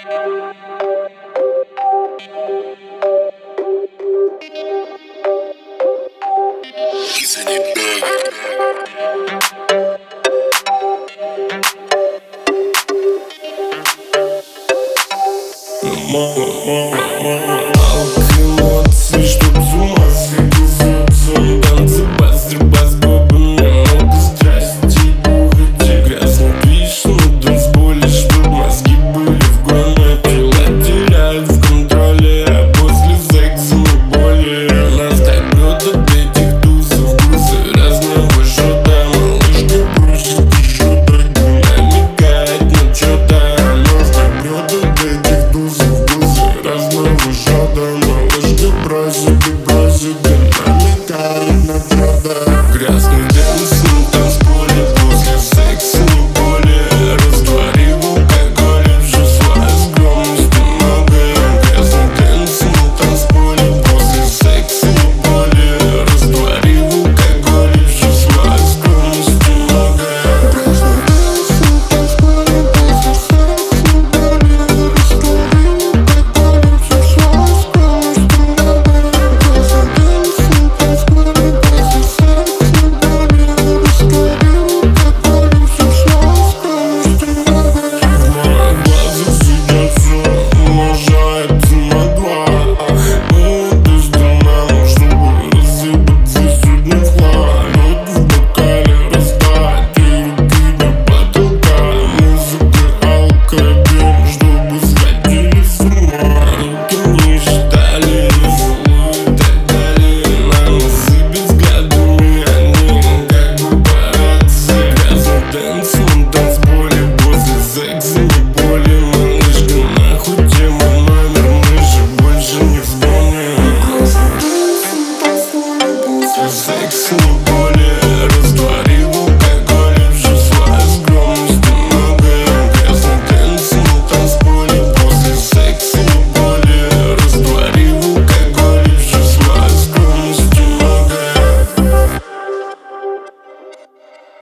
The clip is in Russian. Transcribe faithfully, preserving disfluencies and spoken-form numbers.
Мало, мало, мало алых эмоций, чтоб с ума сойти. Танцы, бас, бас, губами, много страсти, уходи. Грязный движ на танцполе, чтоб мозги были в гоне. Тела теряют в контроле, а после секса мы боли. Нас так прет от этих тусов, вкусы разного жода. Малышка просит еще дойду, намекает на чё-то. Нас так прет от этих тусов, разного жода. Малышка просит и просит, и намекает на чё-то. Грязный дэнс на танцполе, после секса не более. Растворив алкоголь, уже своей скромности многое. Грязный дэнс на танцполе, после секса не более. Растворив алкоголь, уже своей скромности многое. Грязный дэнс на танцполе, после секса не более. Растворив алкоголь, уже своей скромности многое. Грязный дэнс на танцполе, после секса не более. Растворив алкоголь, уже своей скромности многое. В моих глазах сидят все, умножается на два. Молодость дана, чтобы рассыпаться сегодня в хлам. Лед в бокале растает, и руки до потолка. Музыка, алкоголь, чтобы сходили с ума. Руки не считали, целуют и так далее. На носы взглядами они как бы папарацци. Грязный дэнс на танцполе, после секса не более. Малышка, нахуй тема номер, мы же больше не вспомним. Грязный дэнс на танцполе, после секса не более.